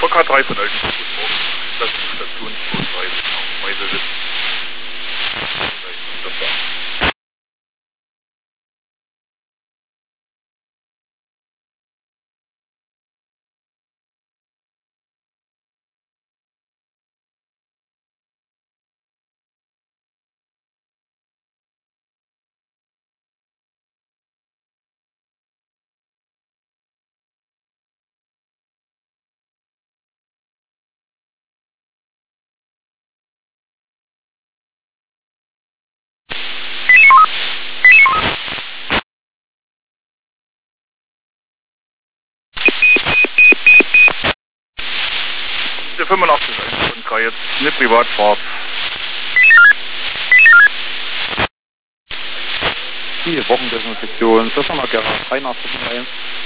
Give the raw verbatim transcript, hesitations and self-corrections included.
K drei von Alten, guten Morgen. Das ist die Station zweiunddreißig, genau, Meiselwitz. Der fünfundachtzig von K jetzt, eine Privatfahrt. Die Wochendesinfektion, das haben wir gerne, drei nach eins.